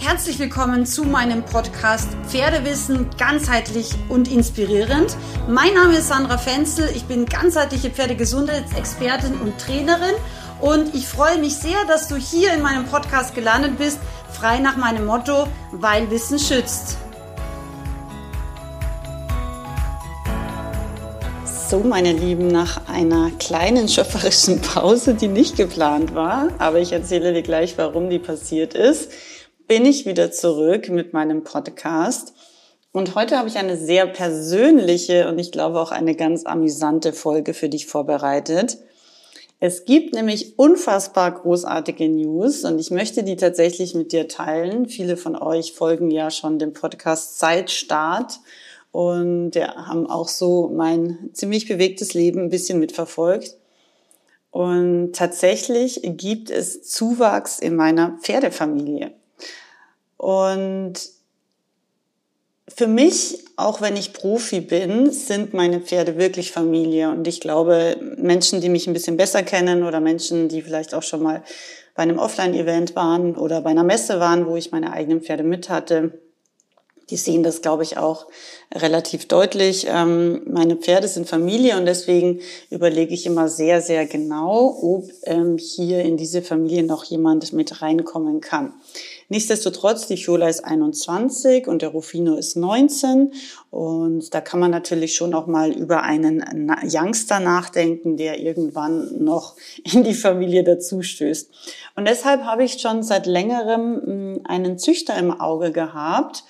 Herzlich willkommen zu meinem Podcast Pferdewissen ganzheitlich und inspirierend. Mein Name ist Sandra Fenzel, ich bin ganzheitliche Pferdegesundheitsexpertin und Trainerin und ich freue mich sehr, dass du hier in meinem Podcast gelandet bist, frei nach meinem Motto, weil Wissen schützt. So, meine Lieben, nach einer kleinen schöpferischen Pause, die nicht geplant war, aber ich erzähle dir gleich, warum die passiert ist, bin ich wieder zurück mit meinem Podcast. Und heute habe ich eine sehr persönliche und ich glaube auch eine ganz amüsante Folge für dich vorbereitet. Es gibt nämlich unfassbar großartige News und ich möchte die tatsächlich mit dir teilen. Viele von euch folgen ja schon dem Podcast seit Start und haben auch so mein ziemlich bewegtes Leben ein bisschen mitverfolgt. Und tatsächlich gibt es Zuwachs in meiner Pferdefamilie. Und für mich, auch wenn ich Profi bin, sind meine Pferde wirklich Familie. Und ich glaube, Menschen, die mich ein bisschen besser kennen oder Menschen, die vielleicht auch schon mal bei einem Offline-Event waren oder bei einer Messe waren, wo ich meine eigenen Pferde mit hatte, die sehen das, glaube ich, auch relativ deutlich. Meine Pferde sind Familie und deswegen überlege ich immer sehr, sehr genau, ob hier in diese Familie noch jemand mit reinkommen kann. Nichtsdestotrotz, die Fiola ist 21 und der Rufino ist 19 und da kann man natürlich schon auch mal über einen Youngster nachdenken, der irgendwann noch in die Familie dazustößt. Und deshalb habe ich schon seit längerem einen Züchter im Auge gehabt.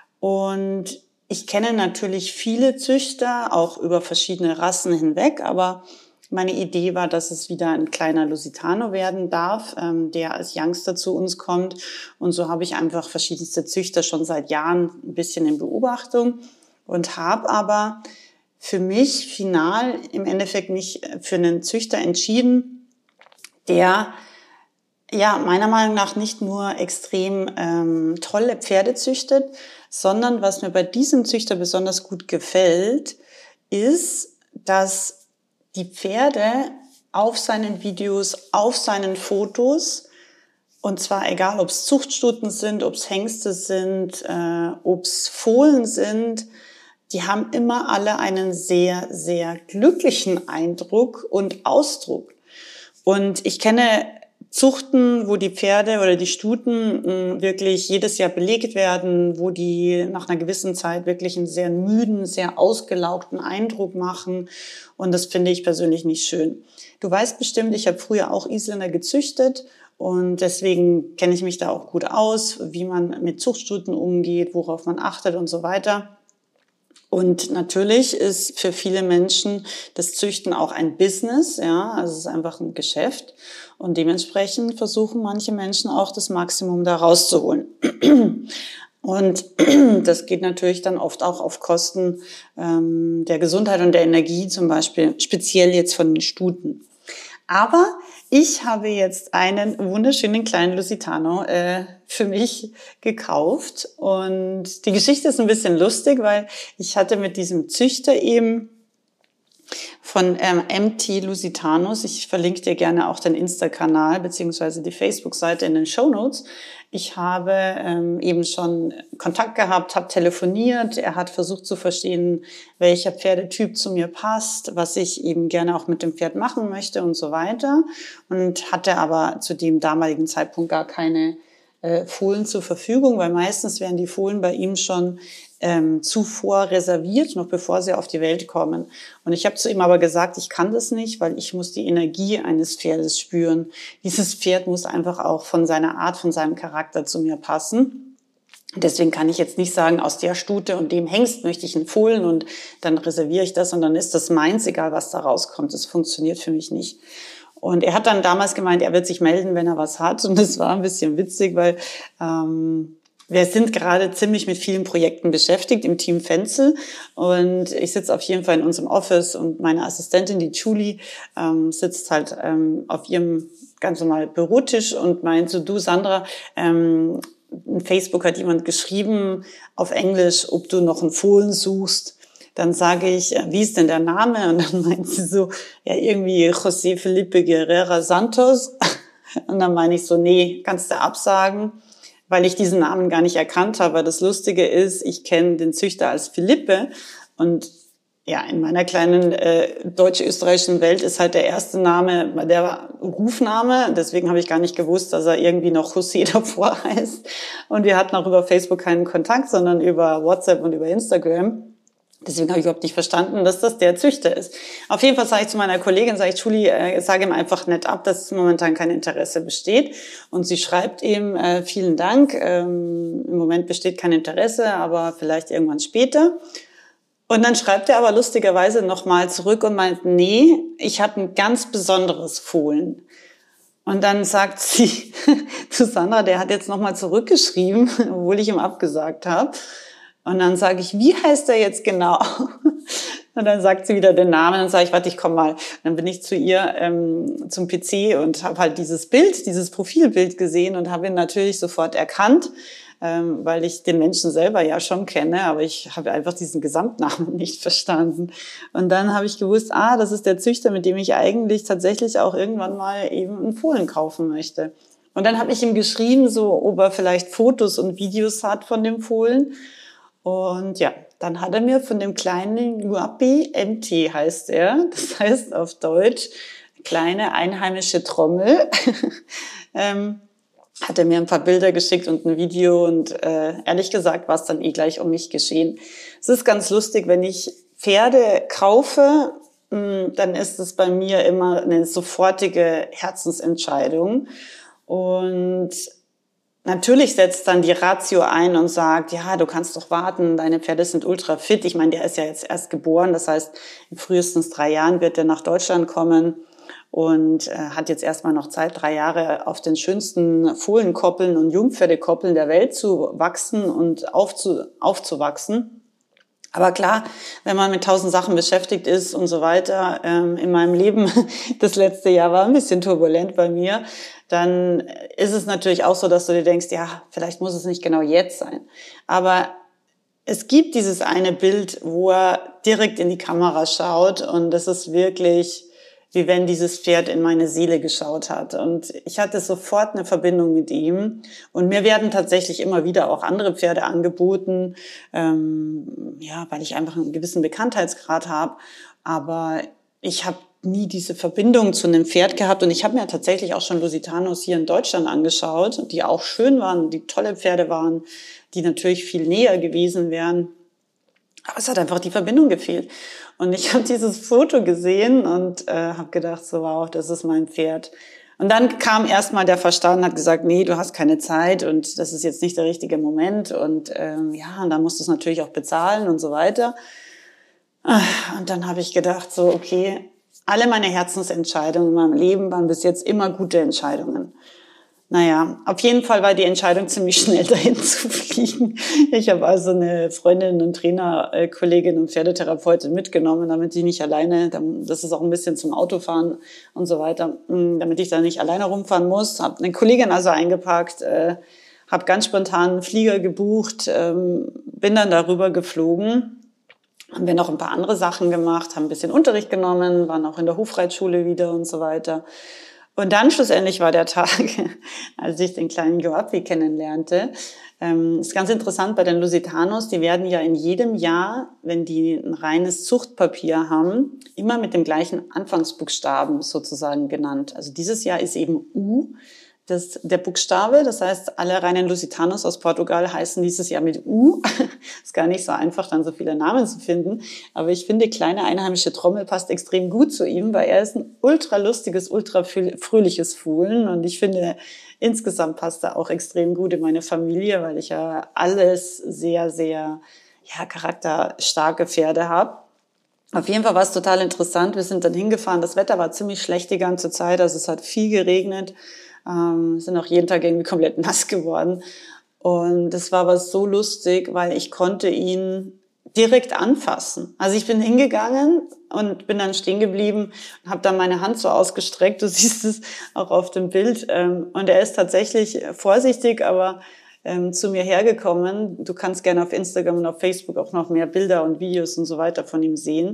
Und ich kenne natürlich viele Züchter, auch über verschiedene Rassen hinweg, aber meine Idee war, dass es wieder ein kleiner Lusitano werden darf, der als Youngster zu uns kommt. Und so habe ich einfach verschiedenste Züchter schon seit Jahren ein bisschen in Beobachtung und habe aber für mich final im Endeffekt mich für einen Züchter entschieden, der meiner Meinung nach nicht nur extrem tolle Pferde züchtet, sondern was mir bei diesem Züchter besonders gut gefällt, ist, dass die Pferde auf seinen Videos, auf seinen Fotos, und zwar egal, ob es Zuchtstuten sind, ob es Hengste sind, ob es Fohlen sind, die haben immer alle einen sehr, sehr glücklichen Eindruck und Ausdruck. Und ich kenne Zuchten, wo die Pferde oder die Stuten wirklich jedes Jahr belegt werden, wo die nach einer gewissen Zeit wirklich einen sehr müden, sehr ausgelaugten Eindruck machen. Und das finde ich persönlich nicht schön. Du weißt bestimmt, ich habe früher auch Isländer gezüchtet und deswegen kenne ich mich da auch gut aus, wie man mit Zuchtstuten umgeht, worauf man achtet und so weiter. Und natürlich ist für viele Menschen das Züchten auch ein Business, also es ist einfach ein Geschäft. Und dementsprechend versuchen manche Menschen auch das Maximum da rauszuholen. Und das geht natürlich dann oft auch auf Kosten der Gesundheit und der Energie, zum Beispiel speziell jetzt von den Stuten. Aber ich habe jetzt einen wunderschönen kleinen Lusitano für mich gekauft und die Geschichte ist ein bisschen lustig, weil ich hatte mit diesem Züchter eben von MT Lusitanos, ich verlinke dir gerne auch den Insta-Kanal beziehungsweise die Facebook-Seite in den Shownotes. Ich habe eben schon Kontakt gehabt, habe telefoniert. Er hat versucht zu verstehen, welcher Pferdetyp zu mir passt, was ich eben gerne auch mit dem Pferd machen möchte und so weiter. Und hatte aber zu dem damaligen Zeitpunkt gar keine Fohlen zur Verfügung, weil meistens werden die Fohlen bei ihm schon zuvor reserviert, noch bevor sie auf die Welt kommen. Und ich habe zu ihm aber gesagt, ich kann das nicht, weil ich muss die Energie eines Pferdes spüren. Dieses Pferd muss einfach auch von seiner Art, von seinem Charakter zu mir passen. Deswegen kann ich jetzt nicht sagen, aus der Stute und dem Hengst möchte ich einen Fohlen und dann reserviere ich das und dann ist das meins, egal was da rauskommt. Das funktioniert für mich nicht. Und er hat dann damals gemeint, er wird sich melden, wenn er was hat. Und das war ein bisschen witzig, weil wir sind gerade ziemlich mit vielen Projekten beschäftigt im Team Fenzel und ich sitze auf jeden Fall in unserem Office und meine Assistentin, die Julie, sitzt halt auf ihrem ganz normal Bürotisch und meint so, du Sandra, in Facebook hat jemand geschrieben auf Englisch, ob du noch einen Fohlen suchst. Dann sage ich, wie ist denn der Name? Und dann meint sie so, ja irgendwie José Felipe Guerrera Santos. Und dann meine ich so, nee, kannst du absagen. weil ich diesen Namen gar nicht erkannt habe. Das Lustige ist, ich kenne den Züchter als Philippe und ja, in meiner kleinen deutsch-österreichischen Welt ist halt der erste Name der Rufname. Deswegen habe ich gar nicht gewusst, dass er irgendwie noch José davor heißt. Und wir hatten auch über Facebook keinen Kontakt, sondern über WhatsApp und über Instagram. Deswegen habe ich überhaupt nicht verstanden, dass das der Züchter ist. Auf jeden Fall sage ich zu meiner Kollegin, Julie, sage ihm einfach nett ab, dass momentan kein Interesse besteht. Und sie schreibt ihm, vielen Dank, im Moment besteht kein Interesse, aber vielleicht irgendwann später. Und dann schreibt er aber lustigerweise nochmal zurück und meint, nee, ich habe ein ganz besonderes Fohlen. Und dann sagt sie zu Sandra, der hat jetzt nochmal zurückgeschrieben, obwohl ich ihm abgesagt habe. Und dann sage ich, wie heißt er jetzt genau? Und dann sagt sie wieder den Namen. Dann sage ich, warte, ich komme mal. Und dann bin ich zu ihr zum PC und habe halt dieses Bild, dieses Profilbild gesehen und habe ihn natürlich sofort erkannt, weil ich den Menschen selber ja schon kenne, aber ich habe einfach diesen Gesamtnamen nicht verstanden. Und dann habe ich gewusst, das ist der Züchter, mit dem ich eigentlich tatsächlich auch irgendwann mal eben ein Fohlen kaufen möchte. Und dann habe ich ihm geschrieben, so ob er vielleicht Fotos und Videos hat von dem Fohlen. Und ja, dann hat er mir von dem kleinen Yuapi, MT heißt er, das heißt auf Deutsch kleine einheimische Trommel, hat er mir ein paar Bilder geschickt und ein Video und ehrlich gesagt war es dann gleich um mich geschehen. Es ist ganz lustig, wenn ich Pferde kaufe, dann ist es bei mir immer eine sofortige Herzensentscheidung und natürlich setzt dann die Ratio ein und sagt, ja, du kannst doch warten, deine Pferde sind ultra fit. Ich meine, der ist ja jetzt erst geboren, das heißt, in frühestens 3 Jahren wird er nach Deutschland kommen und hat jetzt erstmal noch Zeit, 3 Jahre auf den schönsten Fohlenkoppeln und Jungpferdekoppeln der Welt zu wachsen und aufzuwachsen. Aber klar, wenn man mit 1000 Sachen beschäftigt ist und so weiter, in meinem Leben, das letzte Jahr war ein bisschen turbulent bei mir, dann ist es natürlich auch so, dass du dir denkst, ja, vielleicht muss es nicht genau jetzt sein. Aber es gibt dieses eine Bild, wo er direkt in die Kamera schaut und das ist wirklich, wie wenn dieses Pferd in meine Seele geschaut hat. Und ich hatte sofort eine Verbindung mit ihm. Und mir werden tatsächlich immer wieder auch andere Pferde angeboten, weil ich einfach einen gewissen Bekanntheitsgrad habe. Aber ich habe nie diese Verbindung zu einem Pferd gehabt. Und ich habe mir tatsächlich auch schon Lusitanos hier in Deutschland angeschaut, die auch schön waren, die tolle Pferde waren, die natürlich viel näher gewesen wären. Aber es hat einfach die Verbindung gefehlt. Und ich habe dieses Foto gesehen und habe gedacht, so wow, das ist mein Pferd. Und dann kam erstmal der Verstand und hat gesagt, nee, du hast keine Zeit und das ist jetzt nicht der richtige Moment. Und und dann musst du es natürlich auch bezahlen und so weiter. Und dann habe ich gedacht, so okay, alle meine Herzensentscheidungen in meinem Leben waren bis jetzt immer gute Entscheidungen. Naja, auf jeden Fall war die Entscheidung ziemlich schnell dahin zu fliegen. Ich habe also eine Freundin und Trainerkollegin und Pferdetherapeutin mitgenommen, damit ich nicht alleine, das ist auch ein bisschen zum Autofahren und so weiter, damit ich da nicht alleine rumfahren muss. Habe eine Kollegin also eingepackt, habe ganz spontan einen Flieger gebucht, bin dann darüber geflogen. Haben wir noch ein paar andere Sachen gemacht, haben ein bisschen Unterricht genommen, waren auch in der Hofreitschule wieder und so weiter. Und dann schlussendlich war der Tag, als ich den kleinen Yuapi kennenlernte. Ist ganz interessant bei den Lusitanos, die werden ja in jedem Jahr, wenn die ein reines Zuchtpapier haben, immer mit dem gleichen Anfangsbuchstaben sozusagen genannt. Also dieses Jahr ist eben U der Buchstabe, das heißt, alle reinen Lusitanos aus Portugal heißen dieses Jahr mit U. Ist gar nicht so einfach, dann so viele Namen zu finden. Aber ich finde, kleine einheimische Trommel passt extrem gut zu ihm, weil er ist ein ultra lustiges, ultra fröhliches Fohlen. Und ich finde, insgesamt passt er auch extrem gut in meine Familie, weil ich ja alles sehr, sehr, charakterstarke Pferde habe. Auf jeden Fall war es total interessant. Wir sind dann hingefahren. Das Wetter war ziemlich schlecht die ganze Zeit. Also es hat viel geregnet. Sind auch jeden Tag irgendwie komplett nass geworden. Und das war aber so lustig, weil ich konnte ihn direkt anfassen. Also ich bin hingegangen und bin dann stehen geblieben und habe dann meine Hand so ausgestreckt. Du siehst es auch auf dem Bild. Und er ist tatsächlich vorsichtig, aber zu mir hergekommen. Du kannst gerne auf Instagram und auf Facebook auch noch mehr Bilder und Videos und so weiter von ihm sehen.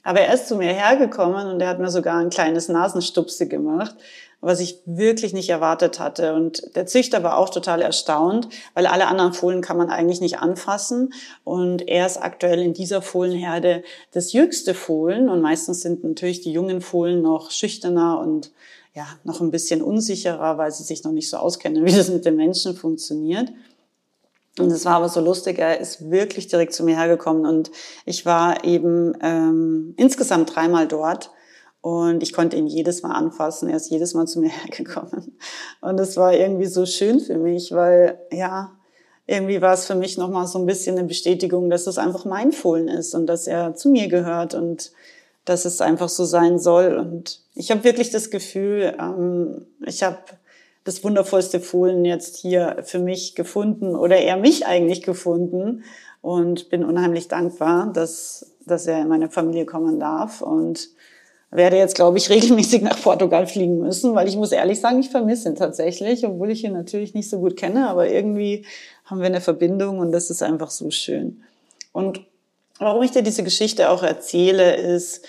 Aber er ist zu mir hergekommen und er hat mir sogar ein kleines Nasenstupse gemacht, was ich wirklich nicht erwartet hatte. Und der Züchter war auch total erstaunt, weil alle anderen Fohlen kann man eigentlich nicht anfassen. Und er ist aktuell in dieser Fohlenherde das jüngste Fohlen. Und meistens sind natürlich die jungen Fohlen noch schüchterner und ja, noch ein bisschen unsicherer, weil sie sich noch nicht so auskennen, wie das mit den Menschen funktioniert. Und es war aber so lustig, er ist wirklich direkt zu mir hergekommen und ich war eben insgesamt 3-mal dort und ich konnte ihn jedes Mal anfassen, er ist jedes Mal zu mir hergekommen und es war irgendwie so schön für mich, weil ja, irgendwie war es für mich nochmal so ein bisschen eine Bestätigung, dass es einfach mein Fohlen ist und dass er zu mir gehört und dass es einfach so sein soll und ich habe wirklich das Gefühl, ich habe das wundervollste Fohlen jetzt hier für mich gefunden oder er mich eigentlich gefunden und bin unheimlich dankbar, dass er in meine Familie kommen darf und werde jetzt, glaube ich, regelmäßig nach Portugal fliegen müssen, weil ich muss ehrlich sagen, ich vermisse ihn tatsächlich, obwohl ich ihn natürlich nicht so gut kenne, aber irgendwie haben wir eine Verbindung und das ist einfach so schön. Und warum ich dir diese Geschichte auch erzähle, ist,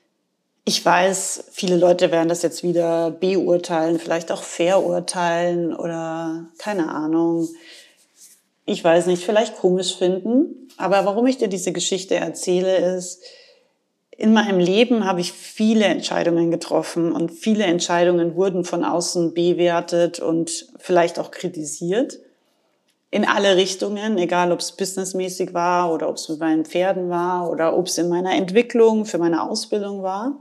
ich weiß, viele Leute werden das jetzt wieder beurteilen, vielleicht auch verurteilen oder keine Ahnung. Ich weiß nicht, vielleicht komisch finden. Aber warum ich dir diese Geschichte erzähle, ist, in meinem Leben habe ich viele Entscheidungen getroffen und viele Entscheidungen wurden von außen bewertet und vielleicht auch kritisiert. In alle Richtungen, egal ob es businessmäßig war oder ob es mit meinen Pferden war oder ob es in meiner Entwicklung, für meine Ausbildung war.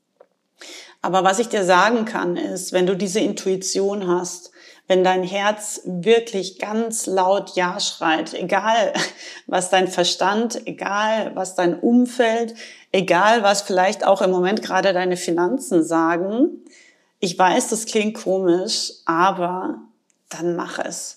Aber was ich dir sagen kann, ist, wenn du diese Intuition hast, wenn dein Herz wirklich ganz laut Ja schreit, egal was dein Verstand, egal was dein Umfeld, egal was vielleicht auch im Moment gerade deine Finanzen sagen, ich weiß, das klingt komisch, aber dann mach es.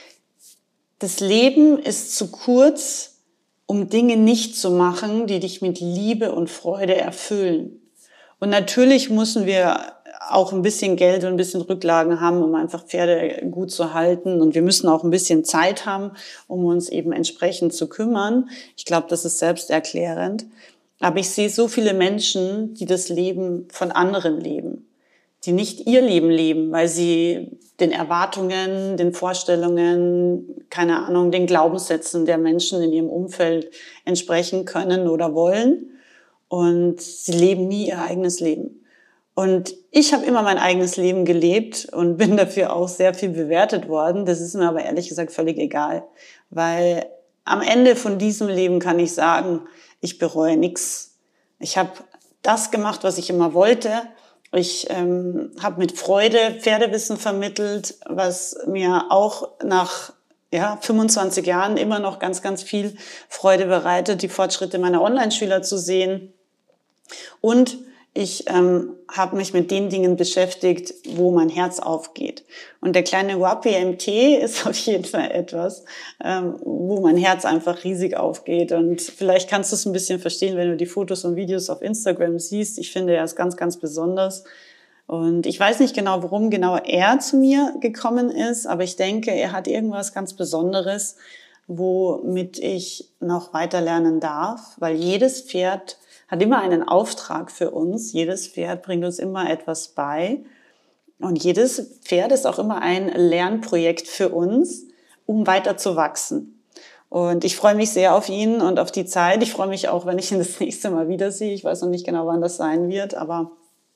Das Leben ist zu kurz, um Dinge nicht zu machen, die dich mit Liebe und Freude erfüllen. Und natürlich müssen wir auch ein bisschen Geld und ein bisschen Rücklagen haben, um einfach Pferde gut zu halten. Und wir müssen auch ein bisschen Zeit haben, um uns eben entsprechend zu kümmern. Ich glaube, das ist selbsterklärend. Aber ich sehe so viele Menschen, die das Leben von anderen leben, die nicht ihr Leben leben, weil sie den Erwartungen, den Vorstellungen, keine Ahnung, den Glaubenssätzen der Menschen in ihrem Umfeld entsprechen können oder wollen. Und sie leben nie ihr eigenes Leben. Und ich habe immer mein eigenes Leben gelebt und bin dafür auch sehr viel bewertet worden. Das ist mir aber ehrlich gesagt völlig egal, weil am Ende von diesem Leben kann ich sagen, ich bereue nichts. Ich habe das gemacht, was ich immer wollte. Ich habe mit Freude Pferdewissen vermittelt, was mir auch nach 25 Jahren immer noch ganz, ganz viel Freude bereitet, die Fortschritte meiner Online-Schüler zu sehen. Und ich habe mich mit den Dingen beschäftigt, wo mein Herz aufgeht. Und der kleine Wapi MT ist auf jeden Fall etwas, wo mein Herz einfach riesig aufgeht. Und vielleicht kannst du es ein bisschen verstehen, wenn du die Fotos und Videos auf Instagram siehst. Ich finde, er ist ganz, ganz besonders. Und ich weiß nicht genau, warum genau er zu mir gekommen ist, aber ich denke, er hat irgendwas ganz Besonderes, womit ich noch weiter lernen darf, weil jedes Pferd hat immer einen Auftrag für uns. Jedes Pferd bringt uns immer etwas bei. Und jedes Pferd ist auch immer ein Lernprojekt für uns, um weiter zu wachsen. Und ich freue mich sehr auf ihn und auf die Zeit. Ich freue mich auch, wenn ich ihn das nächste Mal wiedersehe. Ich weiß noch nicht genau, wann das sein wird, aber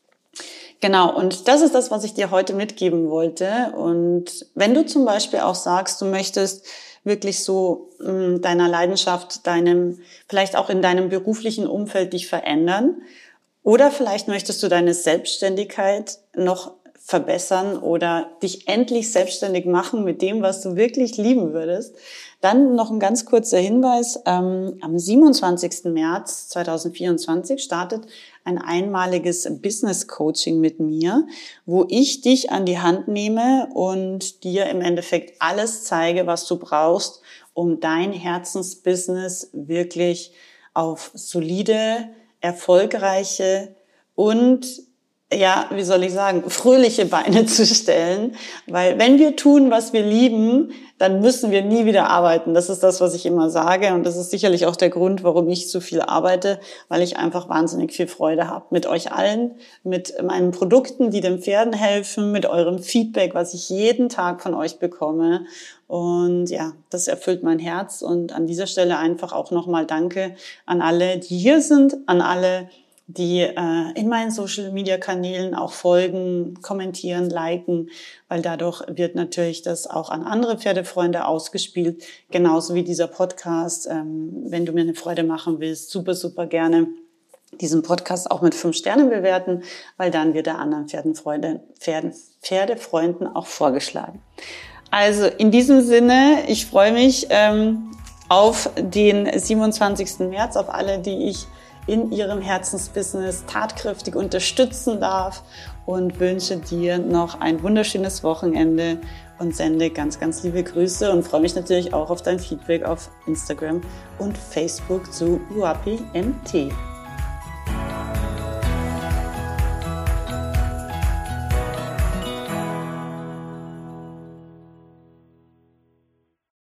genau. Und das ist das, was ich dir heute mitgeben wollte. Und wenn du zum Beispiel auch sagst, du möchtest wirklich so deiner Leidenschaft, vielleicht auch in deinem beruflichen Umfeld dich verändern. Oder vielleicht möchtest du deine Selbstständigkeit noch verbessern oder dich endlich selbstständig machen mit dem, was du wirklich lieben würdest. Dann noch ein ganz kurzer Hinweis. Am 27. März 2024 startet ein einmaliges Business Coaching mit mir, wo ich dich an die Hand nehme und dir im Endeffekt alles zeige, was du brauchst, um dein Herzensbusiness wirklich auf solide, erfolgreiche und ja, wie soll ich sagen, fröhliche Beine zu stellen. Weil wenn wir tun, was wir lieben, dann müssen wir nie wieder arbeiten. Das ist das, was ich immer sage. Und das ist sicherlich auch der Grund, warum ich so viel arbeite, weil ich einfach wahnsinnig viel Freude habe. Mit euch allen, mit meinen Produkten, die den Pferden helfen, mit eurem Feedback, was ich jeden Tag von euch bekomme. Und ja, das erfüllt mein Herz. Und an dieser Stelle einfach auch nochmal Danke an alle, die hier sind, an alle, die in meinen Social-Media-Kanälen auch folgen, kommentieren, liken, weil dadurch wird natürlich das auch an andere Pferdefreunde ausgespielt, genauso wie dieser Podcast. Wenn du mir eine Freude machen willst, super, super gerne diesen Podcast auch mit 5 Sternen bewerten, weil dann wird er anderen Pferdefreunden auch vorgeschlagen. Also in diesem Sinne, ich freue mich auf den 27. März, auf alle, die ich in ihrem Herzensbusiness tatkräftig unterstützen darf und wünsche dir noch ein wunderschönes Wochenende und sende ganz, ganz liebe Grüße und freue mich natürlich auch auf dein Feedback auf Instagram und Facebook zu Uapi MT.